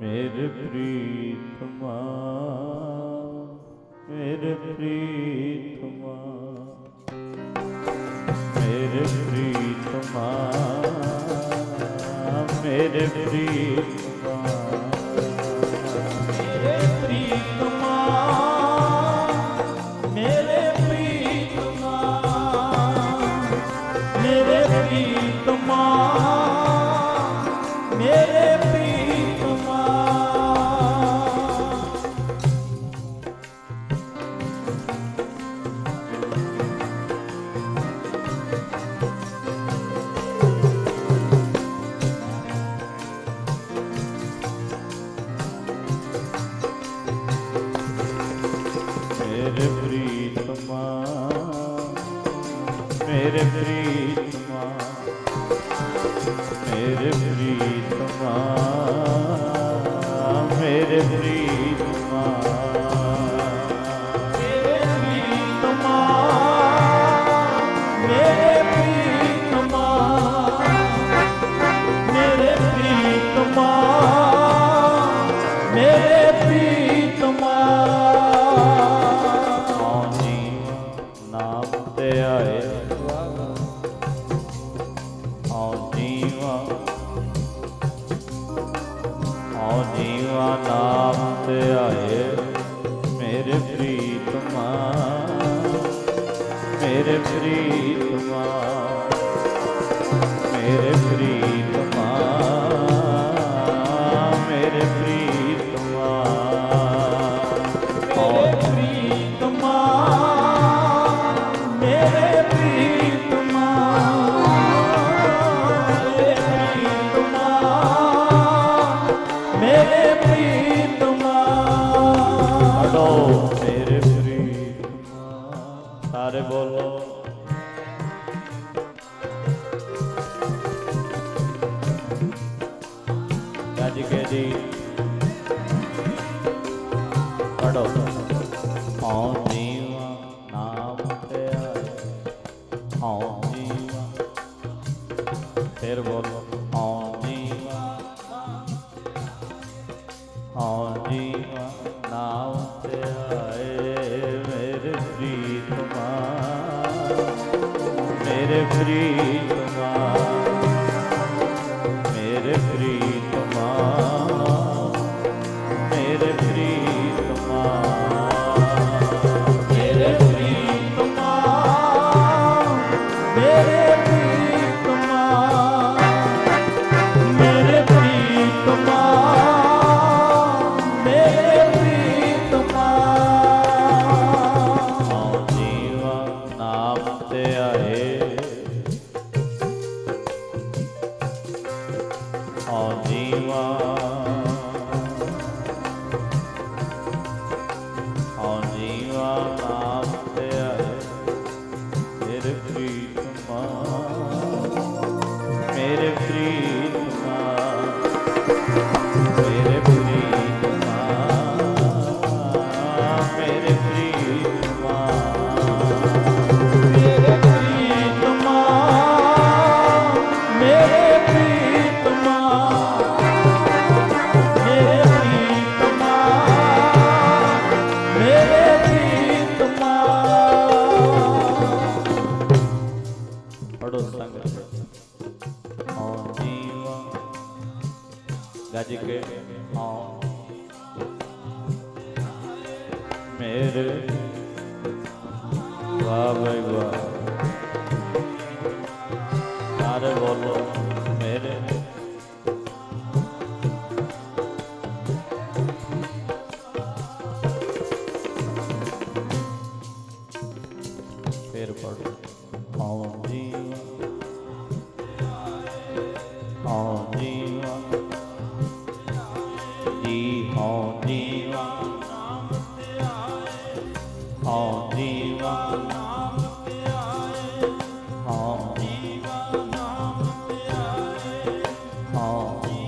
मेरे प्रीतमा, मेरे प्रीतमा, मेरे प्रीतमा, मेरे प्रीतमा, मेरे प्रीतमा, मेरे प्रीतमा, मेरे प्रीतमा, मेरे प्रीतमा। मेरे प्रीतमा, मेरे प्रीतमा, मेरे प्रीतमा, मेरे प्रीतमा, मेरे प्रीतमा, मेरे प्रीतमा, मेरे प्रीतमा, मेरे प्रीतमा। नाम ते आए, आओ जीवा, आओ जीवा नाम ते आए, मेरे प्रीतमा, मेरे प्रीतमा, मेरे प्रीतमा, मेरे प्रीतमा, आओ प्रीतमा, मेरे प्रीतमा, मेरे प्रीतमा, हटो मेरे प्रीतमा। सारे बोलो गज के जी पढ़ो। आओ जीवा नाम ते आए, आओ जीवा, फिर बोलो आओ जीवा, आओ जीवा नाम ते आए, मेरे प्रीतमा, मेरे प्रीतमा, मेरे प्रीतमा, मेरे प्रीतमा, मेरे प्रीतमा, मेरे प्रीतमा, मेरे प्रीतमा, मेरे प्रीतमा। आओ जीवा नाम ते आए, आओ जीवा, आओ जीवा नाम ते आए, मेरे प्रीतमा, मेरे प्रीतमा, मेरे प्रीतमा, मेरे प्रीतमा, मेरे प्रीतमा, मेरे प्रीतमा, मेरे प्रीतमा, मेरे प्रीतमा। पढ़ो संग आओ जीवा गज के आओ, मेरे वाह भाई वाह। सारे बोलो मेरे फिर पढ़ो आओ जीवा, आओ जीवा, जी आओ जीवा, आओ जीवा, आओ जीवा, आओ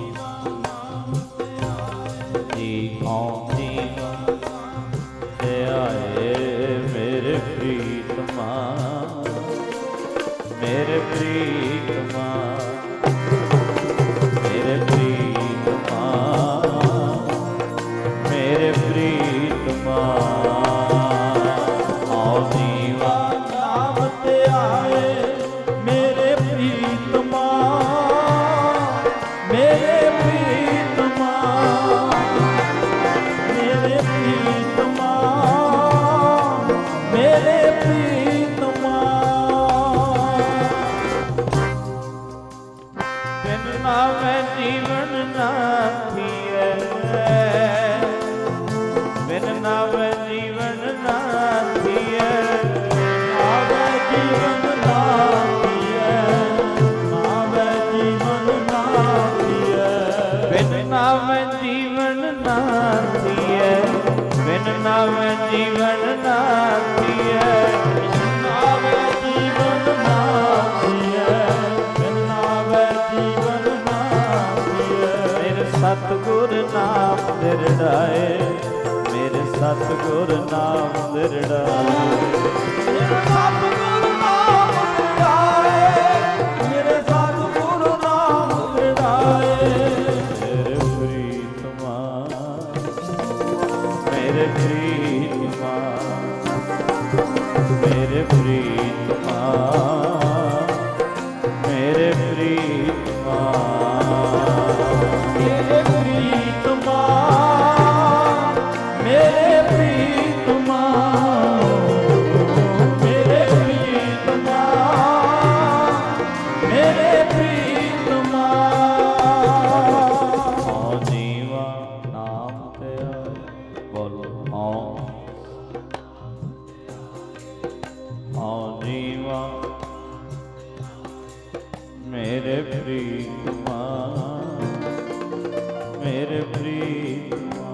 जी आओ जीवा ते आए, मेरे प्रीतमा, मेरे प्रीतमा, मेरे प्रीतमा, बिन नावे जीवन ना थिए, नावे जीवन ना थिए, नावे जीवन ना थिए, बिन नावे जीवन ना थिए, बिन नावे जीवन ना थिए, नावे जीवन ना थिए, बिन नावे जीवन ना थिए। मेरे सतगुर नाम दिरड़ाए, मेरे सतगुर नाम दिरड़ाए, मेरे सतगुर नाम दिरड़ाए, मेरे सतगुर नाम दिरड़ाए। मेरे प्रीतमा, मेरे प्रीतमा, मेरे प्रीतमा, मेरे प्रीतमा, मेरे प्रीतमा, मेरे प्रीतमा, मेरे प्रीतमा, मेरे प्रीतमा। हाँ जीवा नाम तेरा, बोलो हाँ, हाँ जीवा मेरे प्रीतमा, मेरे प्रीतमा,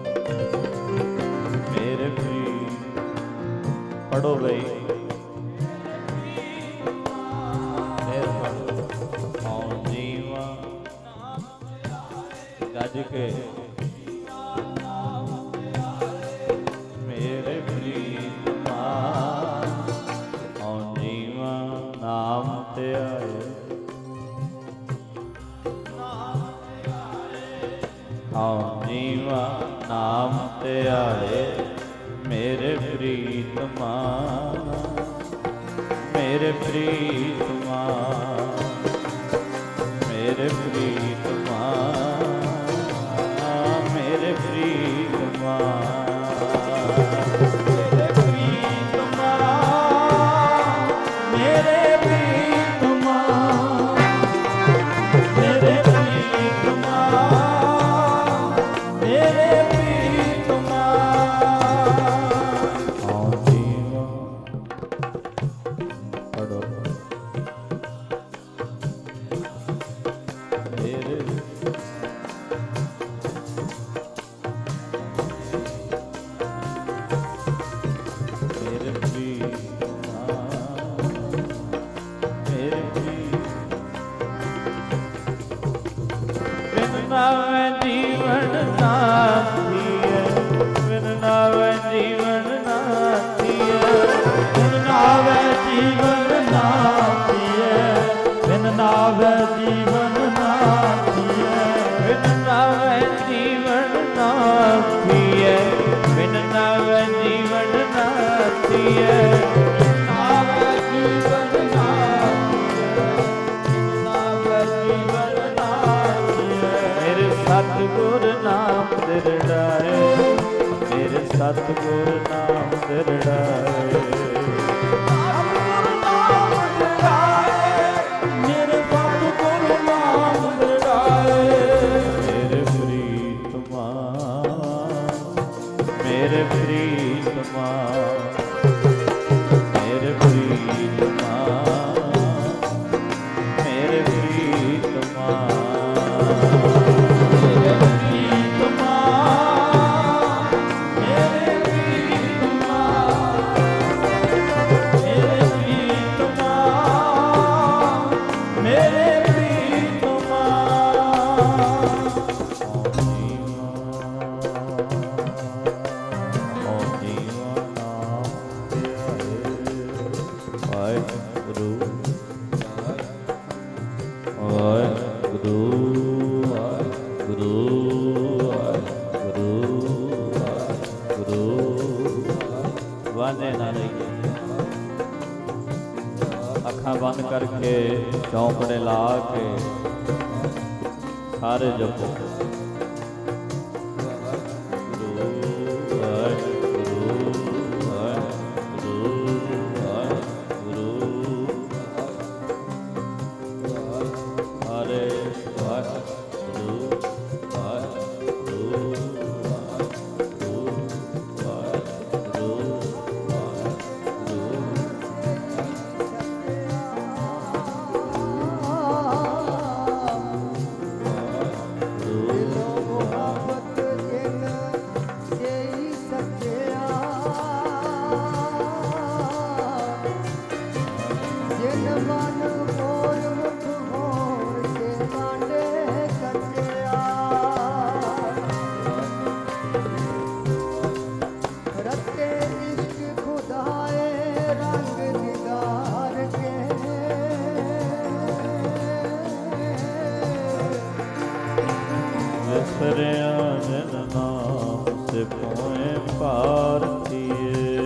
मेरे प्रीत। पढ़ो भाई, हाँ जीवा गज के, मेरे प्रीतमा, हाँ जीवा नाम ते आए, हाँ जीवा नाम ते आए, मेरे प्रीतमा, मेरे प्रीतमा, मेरे प्रीतमा, मेरे प्रीतमा, मेरे प्रीतमा, मेरे प्रीतमा, मेरे प्रीतमा, मेरे प्रीतमा। हाँ जीवा पढ़ो, मेरे मेरे प्रीतमा, मेरे बिन नावे जीवन ना थिए, बिन नावे जीवन ना थिए, बिन नावे जीवन ना थिए, बिन नावे जीवन ना थिए, बिन नावे जीवन ना थिए, बिन नावे जीवन ना थिए, नावे जीवन ना थिए, नावे जीवन ना थिए। मेरे सतगुर नाम दिरड़ाए, मेरे सतगुर नाम दिरड़ाए, मेरे सतगुर नाम दिरड़ाए। मेरे प्रीतमा, मेरे प्रीतमा, मेरे प्रीतमा, मेरे प्रीतमा, मेरे प्रीतमा, मेरे प्रीतमा, मेरे प्रीतमा, मेरे प्रीतमा। हाँ जीवा नाम तेरा है, वाहिगुरु, वाहिगुरु, वाहिगुरु, वाहिगुरु, वाहिगुरु। वाने ना रही, अखा बंद करके चौंकड़े ला के सारे जपो। Hare Hare, ਵਿਸਰਿਆ ਜਿਨ ਨਾਮ ਸੇ ਪੋਏ ਭਾਰਤੀਏ,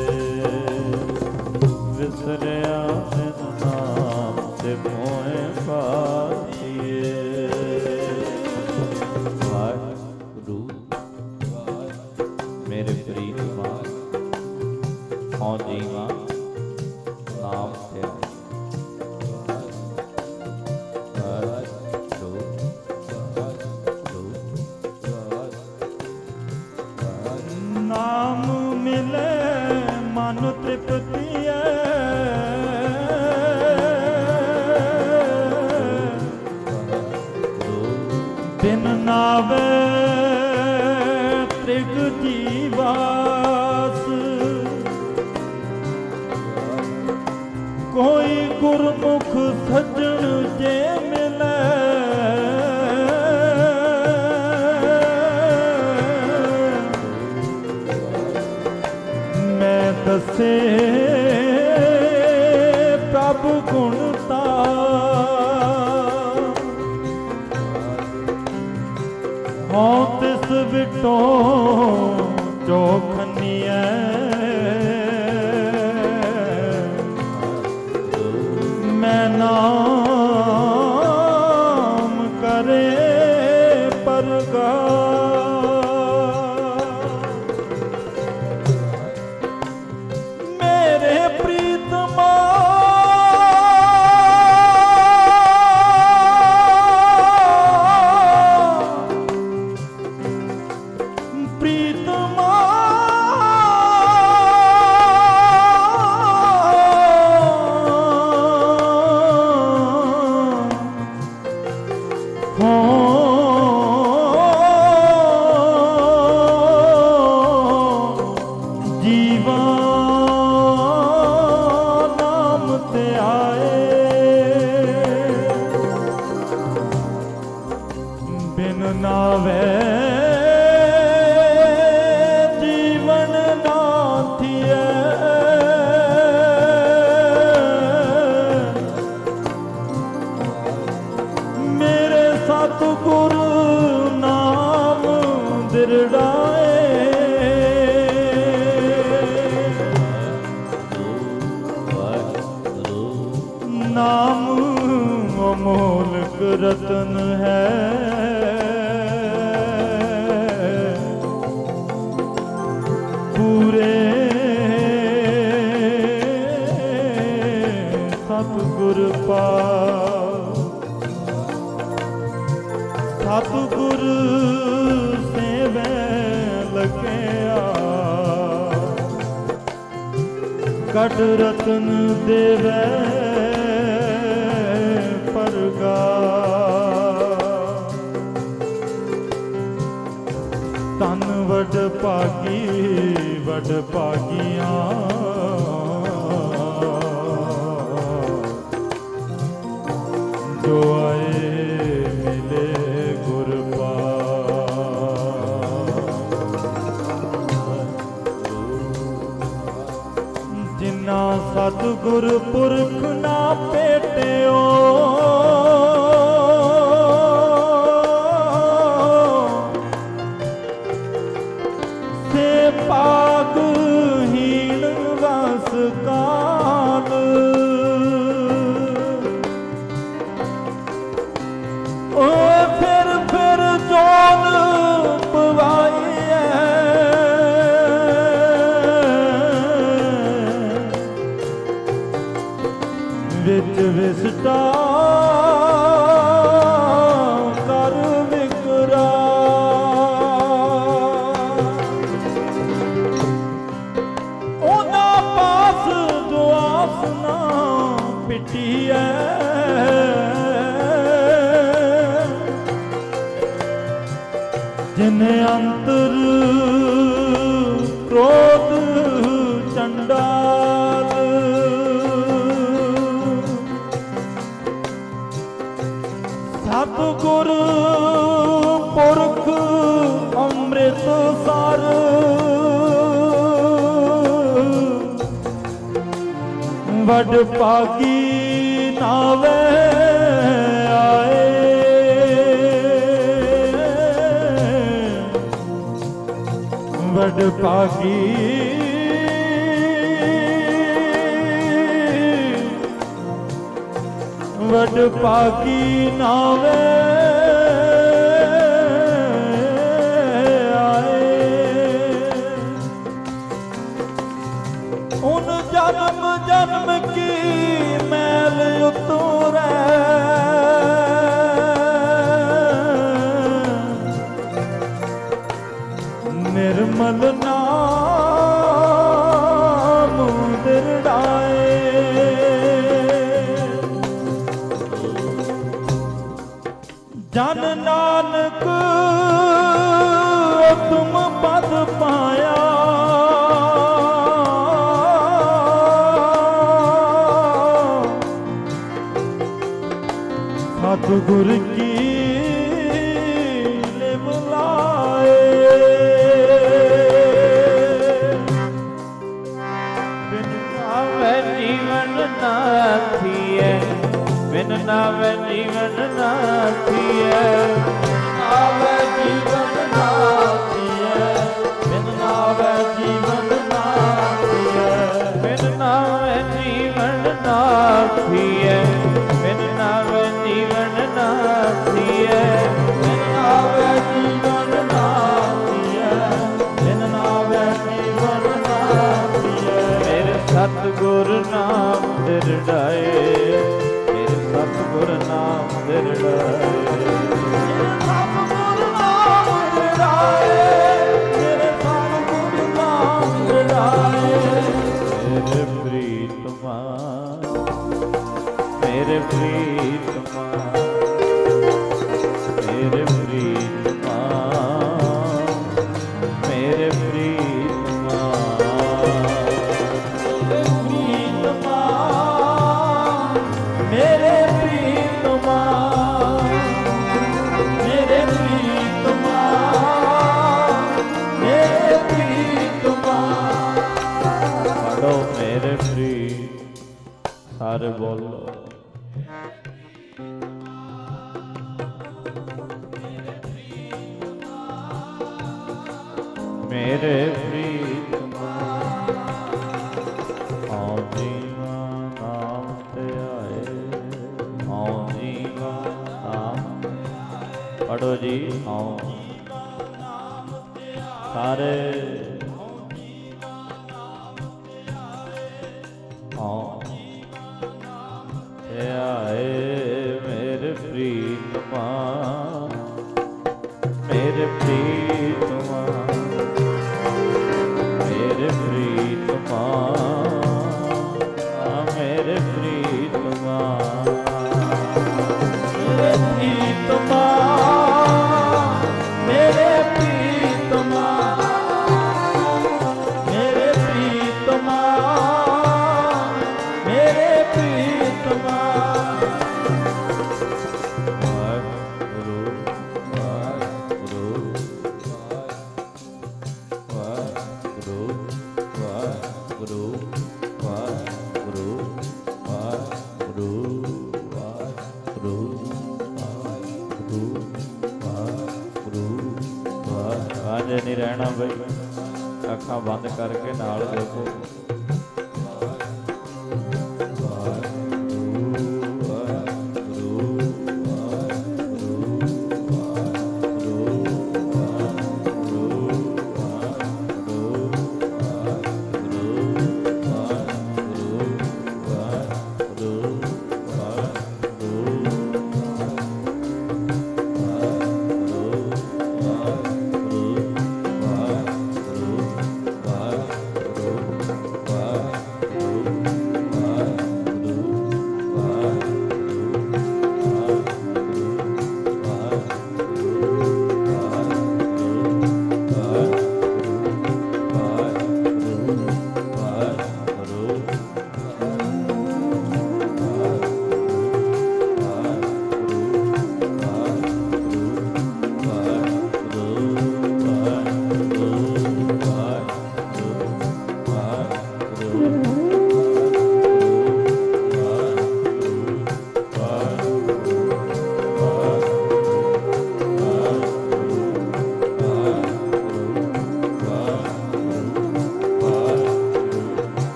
ਵਿਸਰਿਆ ਜਿਨ ਨਾਮ ਸੇ ਪੋਏ ਭਾਰਤੀਏ। ਵਾਹਿਗੁਰੂ ਮੇਰੇ ਪ੍ਰੀਤਮਾ ਹਉ ਜੀਵਾ ਨਾਮ ਤੇ ਨਾਮ ਮਿਲੇ ਮਨ ਤ੍ਰਿਪਤੀਐ, ਬਿਨ ਨਾਵੇ ਤ੍ਰਿਗ ਜੀਵਾਸ। ਕੋਈ ਗੁਰਮੁਖ ਸੱਜਣ ਜੇ ਮਿਲੇ, ਮੈਂ ਦੱਸੇ ਪ੍ਰਭ ਗੁਣ ਤਾ। ਹਉ ਤਿਸ ਵਿਟੋ ਜੋ ਖੰਨੀਐ, ਮੈਂ ਨਾਮ ਕਰੇ ਪਰਗਾ। ਮੇਰੇ ਪ੍ਰੀਤਮਾ ਪ੍ਰੀਤਮਾ ਜੀਵਾ ਨਾਮ ਤੇ ਆਏ, ਬਿਨ ਨਾਵੇ ਜੀਵਨ ਨਾ ਥੀਏ। ਮੇਰੇ ਸਤਿਗੁਰ ਨਾਮ ਦਿਰੜਾਏ, ਨਾਮ ਅਮੋਲਕ ਰਤਨ ਹੈ। ਪੂਰੇ ਸਤਿਗੁਰ ਪਾਸ, ਸਤਿਗੁਰ ਸੇਵੈ ਲਗਿਆ, ਕਟ ਰਤਨ ਦੇਵੈ ਪਰਗਾ। ਤਨ ਵਡ ਭਾਗੀ ਵਡ ਭਾਗੀਆਂ, ਜੋ ਆਏ ਮਿਲੇ ਗੁਰ ਪਾਸ। ਜਿਨ੍ਹਾਂ ਸਤਿਗੁਰ ਪੁਰਖ ਨਾ ਭੇਟਿਓ, ਸੇ ਭਾਗਹੀਣ ਵਸ ਕਾਲ। ਓਏ ਫਿਰ ਜੋਨ ਪਵਾਈਐ, ਵਿੱਚ ਵਿਸਟਾ ਕਰ ਵਿਕਰਾ। ਉਹਨਾਂ ਪਾਸ ਦੁਆਸ ਨਾ ਪਿਟੀਐ, ਜਿਨ ਅੰਤਰ ਕ੍ਰੋਧ ਚੰਡਾਲ। ਸਤਿਗੁਰ ਪੁਰਖ ਅੰਮ੍ਰਿਤ ਸਰ, ਵਡ ਭਾਗੀ ਨਾਵੇ ਆਏ। वड भागी वड भागी नावे जन्म जन्म की मैल उतरे निर्मल नाम दिरड़ाए जन नानक तुम पद पाया सतगुर की लिमलाए बिन नावे जीवन ना थिए बिन नावे जीवन ना थिए नावे जीवन ना थिए बिन नावे जीवन ना थिए बिन नावे जीवन ना थिए बिन नावे जीवन ना थिए बिन नावे जीवन ना थिए बिन नावे जीवन ना थिए मेरे सतगुर नाम दिरड़ाए मेरे सतगुर नाम दिरड़ाए सतगुर नाम दिरड़ाए मेरे सतगुर नाम दिरड़ाए मेरे प्रीतमा मेरे प्रीतमा मेरे प्रीतमा मेरे प्रीतमा मेरे प्रीतमा मेरे प्रीतमा मेरे प्रीतमा पढ़ो मेरे प्रीत सारे बोलो मेरे प्रीतमा आओ जीवा नाम ते आए आओ जीवा नाम पढ़ो जी आओ सारे आओ ते आए मेरे प्रीतमा मेरे प्रीतमा मेरे प्रीतमा मेरे प्रीतमा मेरे प्रीतमा मेरे प्रीतमा मेरे प्रीतमा मेरे प्रीतमा वाहेगुरु वाहेगुरु वाहेगुरु वाहेगुरु वाहेगुरु वाहेगुरु वाहेगुरु आज नहीं रहना भाई अखा बंद करके नाल देखो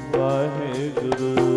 ਵਾਹਿਗੁਰੂ।